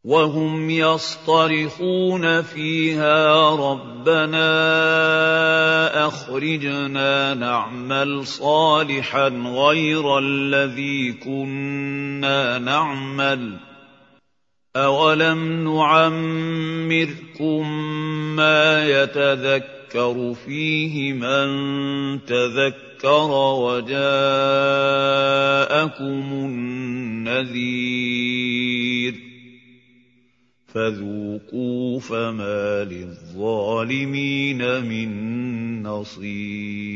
وَهُمْ يَصْطَرِخُونَ فِيهَا رَبَّنَا أَخْرِجْنَا نَعْمَلْ صَالِحًا غَيْرَ الَّذِي كُنَّا نَعْمَلُ ۚ أَوَلَمْ نُعَمِّرْكُم مَّا يَتَذَكَّرُ فِيهِ مَن تَذَكَّرَ وَجَاءَكُمُ النَّذِيرُ ۖ فَذُوقُوا فَمَا لِلظَّالِمِينَ مِن نَّصِيرٍ